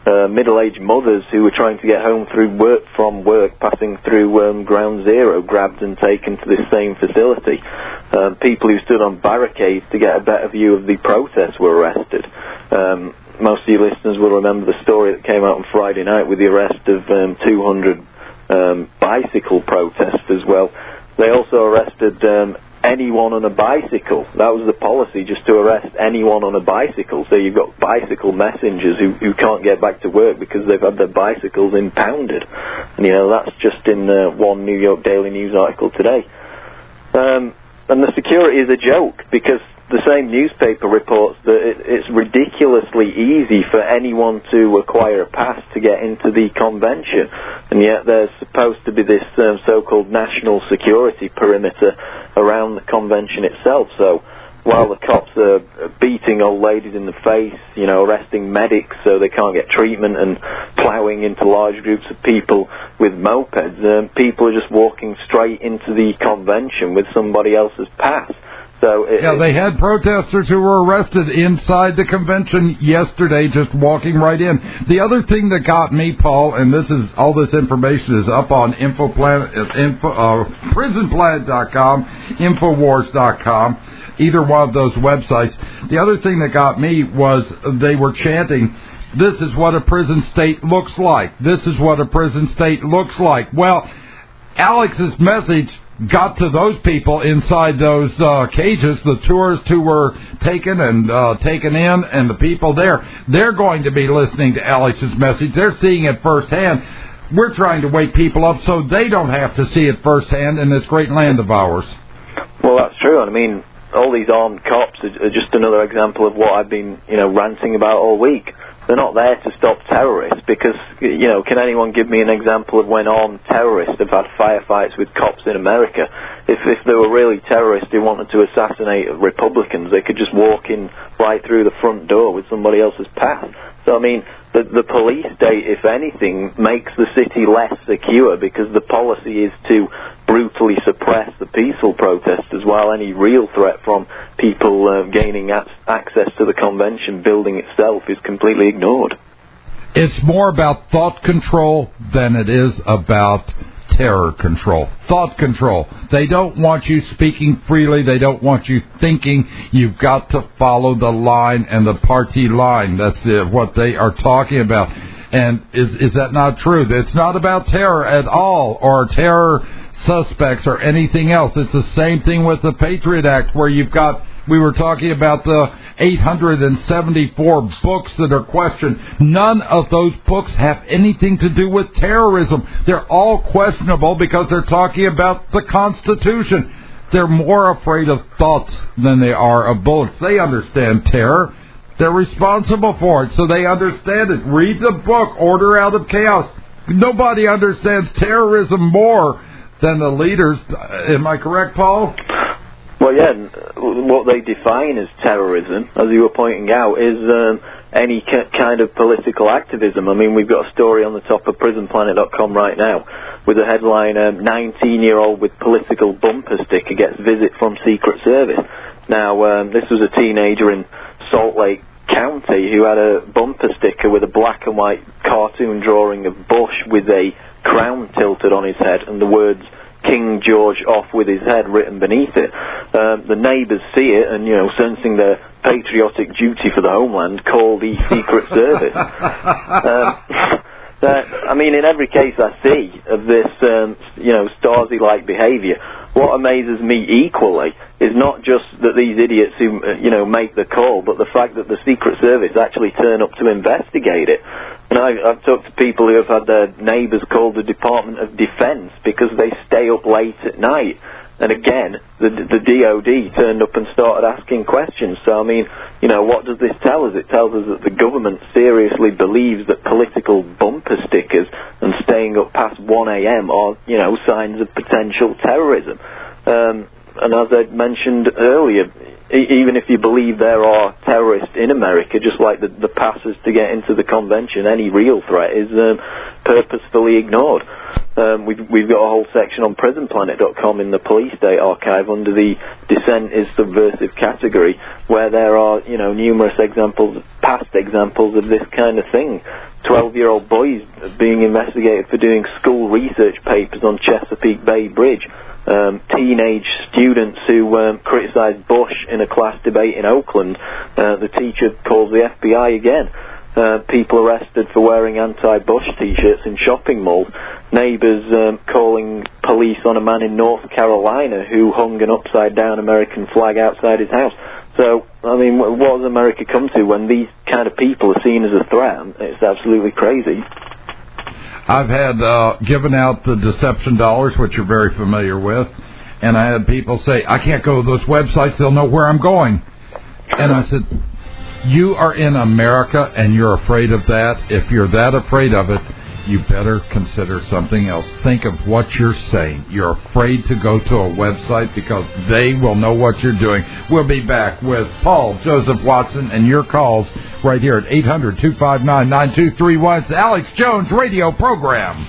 middle-aged mothers who were trying to get home from work, passing through Ground Zero, grabbed and taken to this same facility. People who stood on barricades to get a better view of the protests were arrested. Most of your listeners will remember the story that came out on Friday night with the arrest of 200 bicycle protesters. Well, they also arrested anyone on a bicycle. That was the policy, just to arrest anyone on a bicycle. So you've got bicycle messengers who can't get back to work because they've had their bicycles impounded. And, that's just in one New York Daily News article today. And the security is a joke, because the same newspaper reports that it's ridiculously easy for anyone to acquire a pass to get into the convention, and yet there's supposed to be this so-called national security perimeter around the convention itself. So while the cops are beating old ladies in the face, arresting medics so they can't get treatment, and ploughing into large groups of people with mopeds, people are just walking straight into the convention with somebody else's pass. So they had protesters who were arrested inside the convention yesterday, just walking right in. The other thing that got me, Paul, and all this information is up on prisonplanet.com, Infowars.com, either one of those websites. The other thing that got me was they were chanting, "This is what a prison state looks like. This is what a prison state looks like." Well, Alex's message got to those people inside those cages, the tourists who were taken in, and the people there. They're going to be listening to Alex's message. They're seeing it firsthand. We're trying to wake people up so they don't have to see it firsthand in this great land of ours. Well, that's true. I mean, all these armed cops are just another example of what I've been, ranting about all week. They're not there to stop terrorists, because, can anyone give me an example of when armed terrorists have had firefights with cops in America? If there were really terrorists who wanted to assassinate Republicans, they could just walk in right through the front door with somebody else's pass. So, I mean, the police state, if anything, makes the city less secure, because the policy is to brutally suppress the peaceful protesters, while any real threat from people gaining access to the convention building itself is completely ignored. It's more about thought control than it is about terror control. Thought control. They don't want you speaking freely. They don't want you thinking. You've got to follow the line and the party line. That's what they are talking about. And is that not true? It's not about terror at all, or terror suspects or anything else. It's the same thing with the Patriot Act, where we were talking about the 874 books that are questioned. None of those books have anything to do with terrorism. They're all questionable because they're talking about the Constitution. They're more afraid of thoughts than they are of bullets. They understand terror. They're responsible for it, so they understand it. Read the book, Order Out of Chaos. Nobody understands terrorism more than the leaders. Am I correct, Paul? Well, yeah, what they define as terrorism, as you were pointing out, is any kind of political activism. I mean, we've got a story on the top of prisonplanet.com right now with a headline, 19-year-old with political bumper sticker gets visit from Secret Service. Now, this was a teenager in Salt Lake County who had a bumper sticker with a black and white cartoon drawing of Bush with a crown tilted on his head and the words King George off with his head written beneath it. The neighbours see it and, sensing their patriotic duty for the homeland, call the Secret Service. I mean, in every case I see of this, Stasi-like behaviour, what amazes me equally is not just that these idiots who, make the call, but the fact that the Secret Service actually turn up to investigate it. And I've talked to people who have had their neighbours called the Department of Defence because they stay up late at night. And again, the DOD turned up and started asking questions. So, I mean, what does this tell us? It tells us that the government seriously believes that political bumper stickers and staying up past 1 a.m. are, signs of potential terrorism. And as I mentioned earlier, even if you believe there are terrorists in America, just like the passes to get into the convention, any real threat is purposefully ignored. We've got a whole section on prisonplanet.com in the police state archive under the dissent is subversive category, where there are numerous examples of past examples of this kind of thing. 12-year-old boys being investigated for doing school research papers on Chesapeake Bay Bridge. Teenage students who criticised Bush in a class debate in Oakland. The teacher calls the FBI again. People arrested for wearing anti-Bush T-shirts in shopping malls. Neighbours calling police on a man in North Carolina who hung an upside-down American flag outside his house. So, I mean, what does America come to when these kind of people are seen as a threat? It's absolutely crazy. I've had given out the deception dollars, which you're very familiar with, and I had people say, I can't go to those websites, they'll know where I'm going. And I said, you are in America and you're afraid of that. If you're that afraid of it, you better consider something else. Think of what you're saying. You're afraid to go to a website because they will know what you're doing. We'll be back with Paul Joseph Watson and your calls right here at 800-259-9231. It's the Alex Jones radio program.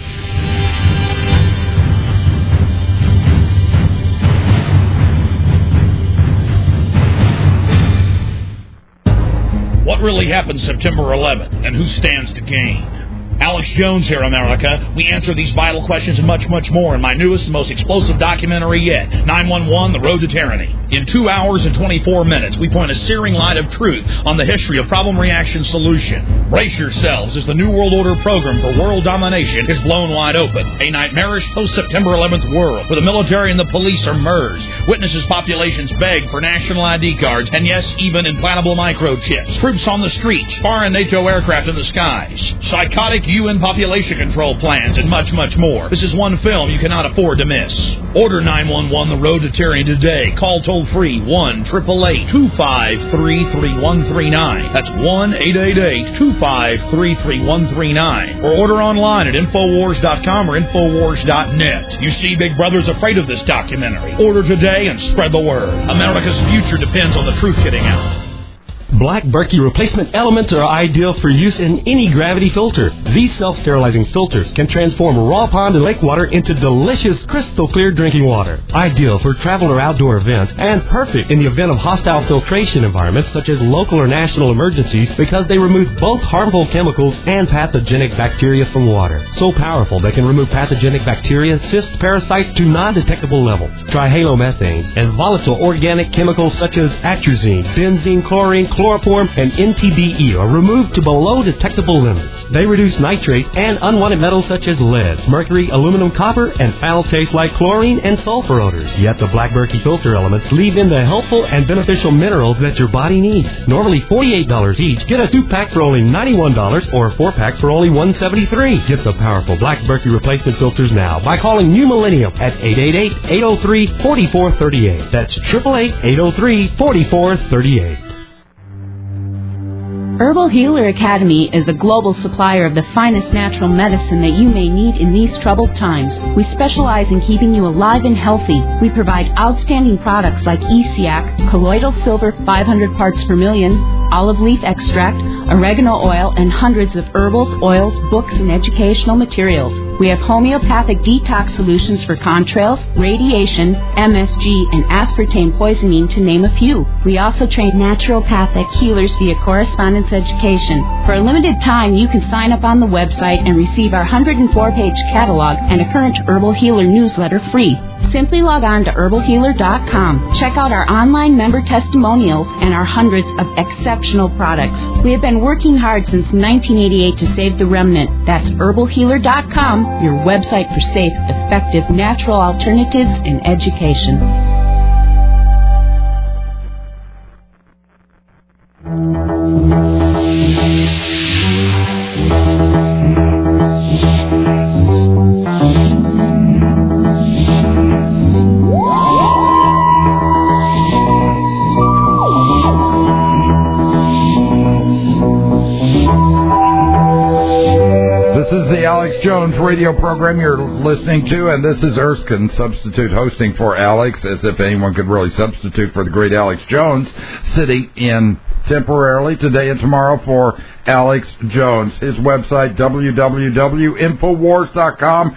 What really happened September 11th, and who stands to gain? Alex Jones here, America. We answer these vital questions and much, much more in my newest and most explosive documentary yet, 911, The Road to Tyranny. In 2 hours and 24 minutes, we point a searing light of truth on the history of problem-reaction solution. Brace yourselves as the New World Order program for world domination is blown wide open. A nightmarish post-September 11th world where the military and the police are merged. Witnesses populations beg for national ID cards and, yes, even implantable microchips. Troops on the streets, foreign NATO aircraft in the skies. Psychotic UN population control plans, and much, much more. This is one film you cannot afford to miss. Order 911 The Road to Tyranny today. Call toll-free 1-888-253-3139. That's 1-888-253-3139. Or order online at Infowars.com or Infowars.net. You see, Big Brother's afraid of this documentary. Order today and spread the word. America's future depends on the truth getting out. Black Berkey replacement elements are ideal for use in any gravity filter. These self-sterilizing filters can transform raw pond and lake water into delicious, crystal clear drinking water. Ideal for travel or outdoor events, and perfect in the event of hostile filtration environments such as local or national emergencies because they remove both harmful chemicals and pathogenic bacteria from water. So powerful they can remove pathogenic bacteria, cysts, parasites to non-detectable levels. Trihalomethanes and volatile organic chemicals such as atrazine, benzene, chlorine, chloroform, and NTBE are removed to below detectable limits. They reduce nitrates and unwanted metals such as lead, mercury, aluminum, copper, and foul taste like chlorine and sulfur odors. Yet the Black Berkey filter elements leave in the helpful and beneficial minerals that your body needs. Normally $48 each, get a 2-pack for only $91 or a 4-pack for only $173. Get the powerful Black Berkey replacement filters now by calling New Millennium at 888-803-4438. That's 888-803-4438. Herbal Healer Academy is the global supplier of the finest natural medicine that you may need in these troubled times. We specialize in keeping you alive and healthy. We provide outstanding products like ESIAC, colloidal silver 500 parts per million, olive leaf extract, oregano oil, and hundreds of herbals, oils, books, and educational materials. We have homeopathic detox solutions for contrails, radiation, MSG, and aspartame poisoning, to name a few. We also train naturopathic healers via correspondence education. For a limited time, you can sign up on the website and receive our 104-page catalog and a current Herbal Healer newsletter free. Simply log on to herbalhealer.com. Check out our online member testimonials and our hundreds of exceptional products. We have been working hard since 1988 to save the remnant. That's herbalhealer.com, your website for safe, effective, natural alternatives in education. Alex Jones radio program you're listening to, and this is Erskine, substitute hosting for Alex, as if anyone could really substitute for the great Alex Jones, sitting in temporarily today and tomorrow for Alex Jones. His website, www.infowars.com,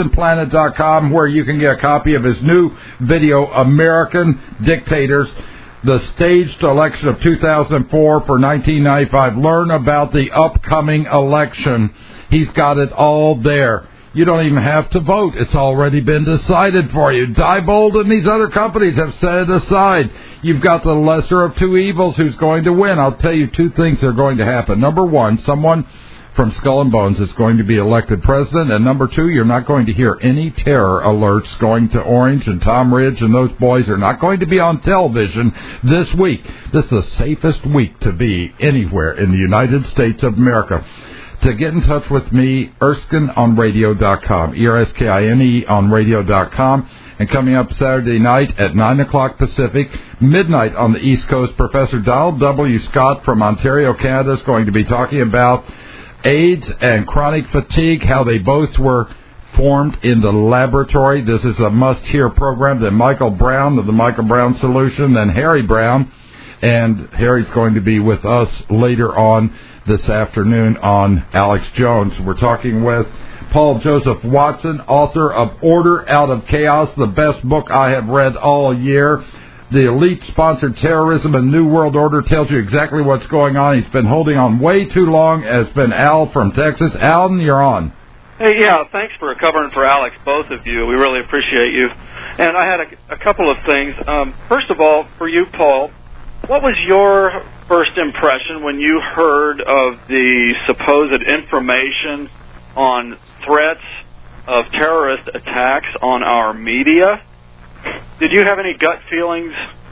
prisonplanet.com, where you can get a copy of his new video, American Dictators. the staged election of 2004 for 1995. Learn about the upcoming election. He's got it all there. You don't even have to vote. It's already been decided for you. Diebold and these other companies have set it aside. You've got the lesser of two evils who's going to win. I'll tell you two things that are going to happen. Number one, someone from Skull and Bones is going to be elected president. And number two, you're not going to hear any terror alerts going to Orange and Tom Ridge, and those boys are not going to be on television this week. This is the safest week to be anywhere in the United States of America. To get in touch with me, ErskineOnRadio.com, ERSKINE on radio.com. And coming up Saturday night at 9 o'clock Pacific, midnight on the East Coast, Professor Donald W. Scott from Ontario, Canada is going to be talking about AIDS and chronic fatigue, how they both were formed in the laboratory. This is a must-hear program. Then Michael Brown of the Michael Brown Solution, then Harry Brown. And Harry's going to be with us later on this afternoon on Alex Jones. We're talking with Paul Joseph Watson, author of Order Out of Chaos, the best book I have read all year. The elite-sponsored terrorism and New World Order tells you exactly what's going on. He's been holding on way too long, as been Al from Texas. Alan, you're on. Hey, yeah, thanks for covering for Alex, both of you. We really appreciate you. And I had a couple of things. First of all, for you, Paul, what was your first impression when you heard of the supposed information on threats of terrorist attacks on our media? Did you have any gut feelings?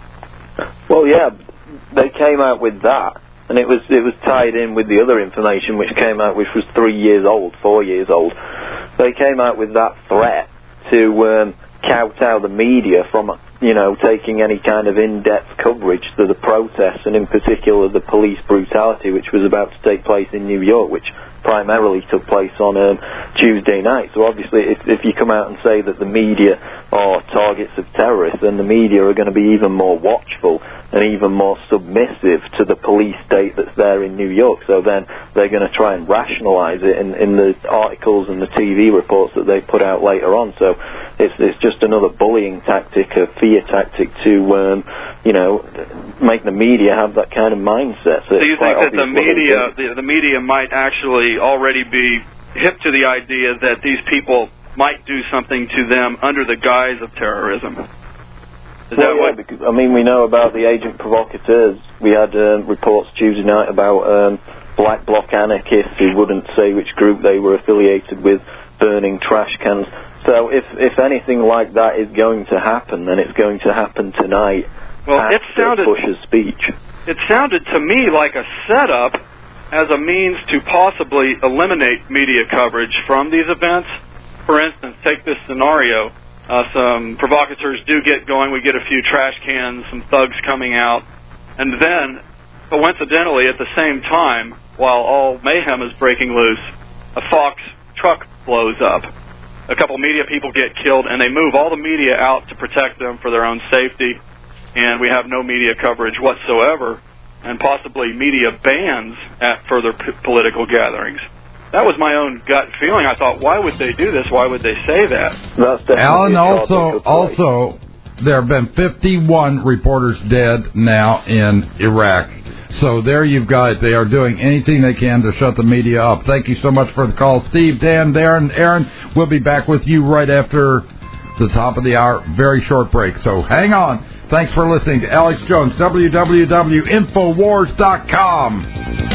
Well, yeah, they came out with that, and it was tied in with the other information which came out, which was 4 years old. They came out with that threat to kowtow the media from, taking any kind of in-depth coverage to the protests, and in particular the police brutality which was about to take place in New York, which primarily took place on Tuesday night. So obviously if you come out and say that the media are targets of terrorists, then the media are going to be even more watchful and even more submissive to the police state that's there in New York. So then they're going to try and rationalize it in the articles and the TV reports that they put out later on. So it's just another bullying tactic, a fear tactic to make the media have that kind of mindset. So you think that the media might actually already be hip to the idea that these people might do something to them under the guise of terrorism? Because, we know about the agent provocateurs. We had reports Tuesday night about black bloc anarchists who wouldn't say which group they were affiliated with, burning trash cans. So if anything like that is going to happen, then it's going to happen tonight. Well, it sounded Bush's speech. It sounded to me like a setup as a means to possibly eliminate media coverage from these events. For instance, take this scenario. Some provocateurs do get going. We get a few trash cans, some thugs coming out. And then, coincidentally, at the same time, while all mayhem is breaking loose, a Fox truck blows up. A couple media people get killed, and they move all the media out to protect them for their own safety. And we have no media coverage whatsoever, and possibly media bans at further political gatherings. That was my own gut feeling. I thought, why would they do this? Why would they say that? Alan, also, there have been 51 reporters dead now in Iraq. So there you've got it. They are doing anything they can to shut the media up. Thank you so much for the call, Steve, Dan, Darren, Aaron. We'll be back with you right after the top of the hour. Very short break. So hang on. Thanks for listening to Alex Jones, www.infowars.com.